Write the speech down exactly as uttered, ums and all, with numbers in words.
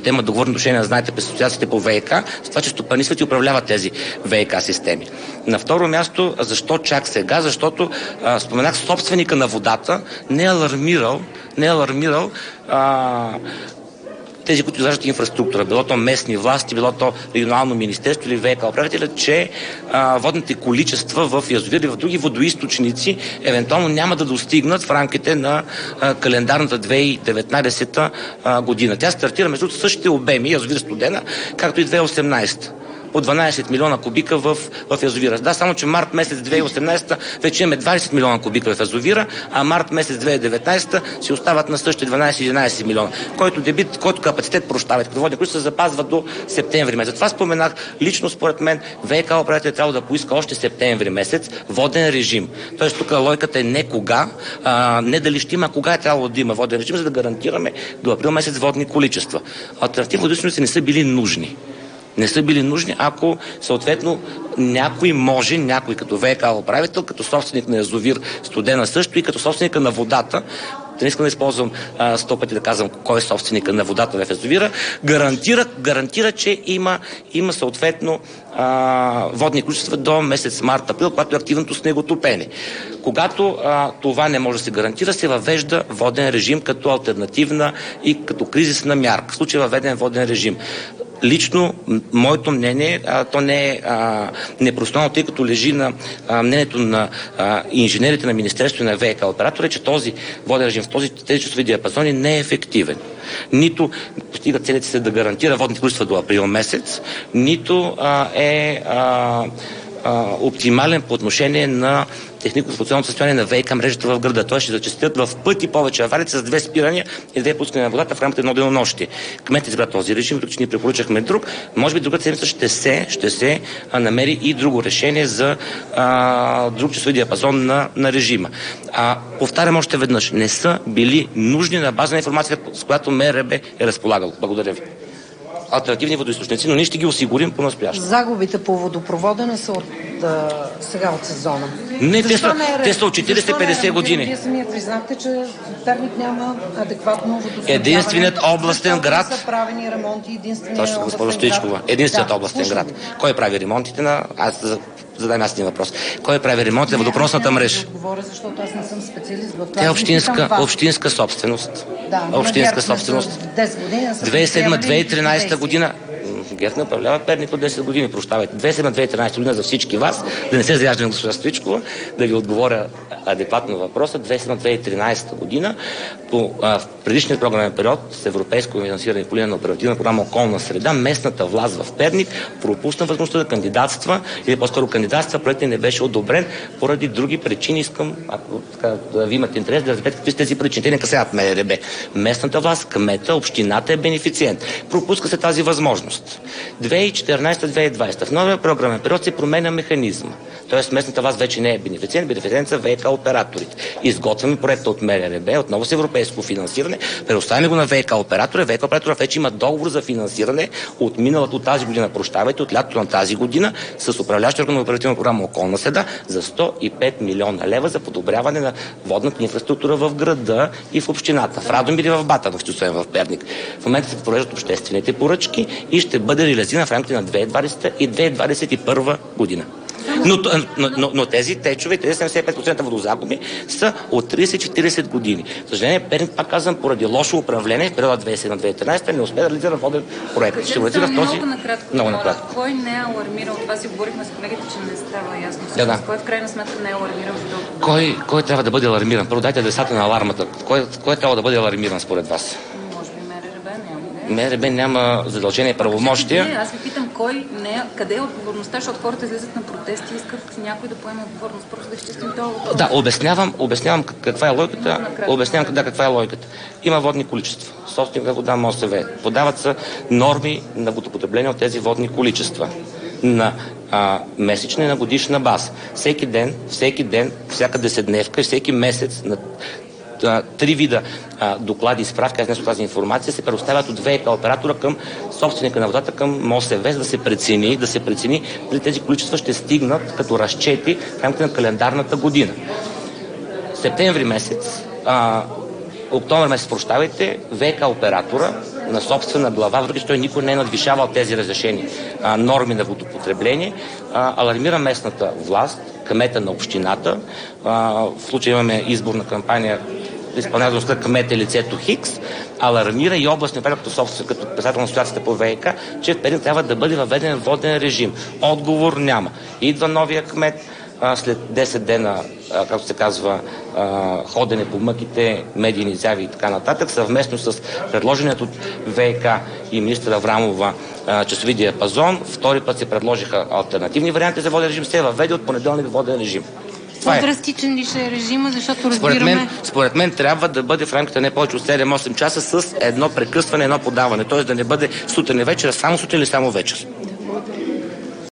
те имат договорни отношения, знаете, през асоциациите по ВиК, с това, че стопанисват и управляват тези ВиК системи. На второ място, защо чак сега? Защото а, споменах, собственика на водата не е алармирал, не е алармирал а, тези, които изграждат инфраструктура, било то местни власти, било то регионално министерство или ВиК управителя, че а, водните количества в язовири и в други водоизточници евентуално няма да достигнат в рамките на а, календарната две хиляди и деветнадесета а, година. Тя стартира между същите обеми, язовир Студена, както и две хиляди и осемнадесета. По дванадесет милиона кубика в, в язовира. Да, само че март месец две хиляди и осемнадесета вече имаме двадесет милиона кубика в язовира, а март месец две хиляди и деветнадесета си остават на същите дванадесет-единадесет милиона, който дебит, който капацитет, прощавайте, като водни, които се запазва до септември месец. Това споменах. Лично според мен ВиК управител трябва да поиска още септември месец воден режим. Тоест тук логиката е не кога, а, не дали ще има, а кога е трябвало да има воден режим, за да гарантираме до април месец водни количества. Алтернативни водоизточници не са били нужни. Не са били нужни, ако съответно някой може, някой като ВиК управител, като собственик на язовир Студена също и като собственика на водата, да не искам да използвам а, сто пъти да казвам кой е собственика на водата в язовира, гарантира, гарантира че има, има съответно а, водни количества до месец март-април, когато е активното снеготопене. Когато а, това не може да се гарантира, се въвежда воден режим като алтернативна и като кризисна мярка. В случай въведен воден режим. Лично, моето мнение, а, то не е а, непространно, тъй като лежи на а, мнението на а, инженерите на Министерството и на ВиК оператора, че този воден режим в този, тези часови диапазони не е ефективен. Нито постига целите се да гарантира водните количества до април месец, нито а, е а, а, оптимален по отношение на технико-експлоатационното състояние на ВиК мрежата в града. Той ще зачестят в пъти повече аварии с две спирания и две пускания на водата в рамките на едно денонощие. Кметът избра този режим, тук че ние препоръчахме друг. Може би другата седмица ще се, ще се а, намери и друго решение за а, друг часови диапазон на, на режима. А, повтарям още веднъж, не са били нужни на база на информация, с която МРРБ е разполагал. Благодаря ви. Алтернативни водоизточници, но ние ще ги осигурим по настояще. Загубите по водопровода не са от а, сега от сезона. Не, те са, не е те са от четиридесет-петдесет години. Вие самия признахте, че Перник няма адекватно водоснабдяване. Единственият областен град. Са правени ремонти, единственият Точно, госпожо Стоичкова. Единственият да, областен град. Кой прави ремонтите на... Аз задам аз един въпрос. Кой прави ремонт на водопреносната мрежа? Не говоря, защото аз не съм специалист в това. Тя е общинска, общинска собственост. Да, общинска собственост. десет години. две хиляди и седма - две хиляди и тринадесета година. ГЕРБ не управлява Перник от десет години, прощавайте. две хиляди и седма - две хиляди и тринадесета година за всички вас, да не се заяждам госпожа Стоичкова, да ви отговоря адекватно въпроса. две хиляди и седма - две хиляди и тринадесета година по а, в предишния програмен период с европейско финансиране по линия на оперативна програма Околна среда, местната власт в Перник пропусна възможността да кандидатства или по-скоро кандидатства, проектът не беше одобрен поради други причини. Искам, ако така, да ви имате интерес, да разберете какви са тези причини. Те не касаят МРРБ. Местната власт, кмета, общината е бенефициент. Пропуска се тази възможност. две хиляди и четиринадесета - две хиляди и двадесета. В новия програмен период се променя механизма. Тоест местната власт вече не е бенефициент, бенефициент са ВиК операторите. Изготвяме проекта от МРРБ, отново с европейско финансиране, предоставяме го на ВиК оператора. ВиК оператора вече има договор за финансиране от миналата, от тази година, прощавайте, от лятото на тази година с управляващия орган на оперативна програма Околна среда за сто и пет милиона лева за подобряване на водната инфраструктура в града и в общината. В Радомир и в Батаново, в Перник. В момента се провеждат обществените поръчки и ще бъде реализирана в рамките на две хиляди и двадесета и две хиляди двадесет и първа година. Но, но, но, но тези течове, тези седемдесет и пет процента водозагуби са от тридесет - четиридесет години. За съжаление, Перник, пак казвам, поради лошо управление в периода две хиляди и седма - две хиляди и тринадесета не успее да реализира воден проект. Ще го реализира в този... Много накратко. Много накратко. Кой не е алармирал? Това си говорихме с колегите, че не става ясно. Да, да. Кой в крайна сметка не е алармирал за толкова? Кой, кой трябва да бъде алармиран? Първо дайте адресата на алармата. Кой, кой трябва да бъде алармиран според вас? МРРБ няма задължение и правомощия. Не, аз ви питам кой не е, къде е отговорността, защото хората излизат на протести и искат някой да поеме отговорност. Просто да изчистим това. Да, обяснявам, обяснявам каква е логиката. Обяснявам да, каква е логиката. Има водни количества. Собственика вода МОСВ. Подават се норми на водопотребление от тези водни количества. На а, месечна и на годишна база. Всеки ден, всеки ден, всяка десетдневка и всеки месец на три вида а, доклади и справки, аз днес тази информация се предоставят от ВиК оператора към собственика на водата, към МОСВ, за да се прецени, да се прецени дали тези количества ще стигнат като разчети в рамките на календарната година. Септември месец, а, октомври месец, прощавайте, ВиК оператора на собствена глава, въпреки че той никой не е надвишавал тези разрешени а, норми на водопотребление, а, алармира местната власт, кмета на общината. А, в случая имаме изборна кампания, изпълнителността кмет е лицето Хикс, алармира и областния управител като собствен, като председател на асоциацията по ВиК, че в Перник трябва да бъде въведен воден режим. Отговор няма. Идва новия кмет, а, след десет дена, а, както се казва, а, ходене по мъките, медийни изяви и така нататък, съвместно с предложеният от ВиК и министър Аврамова а, часови диапазон, втори път се предложиха алтернативни варианти за воден режим, се въведе от понеделник воден режим. По-драстичен ли ще е режима, защото разбираме... Според мен, според мен трябва да бъде в рамките не повече от седем-осем часа с едно прекъсване, едно подаване. Т.е. да не бъде сутрин и вечер, само сутрин или само вечер.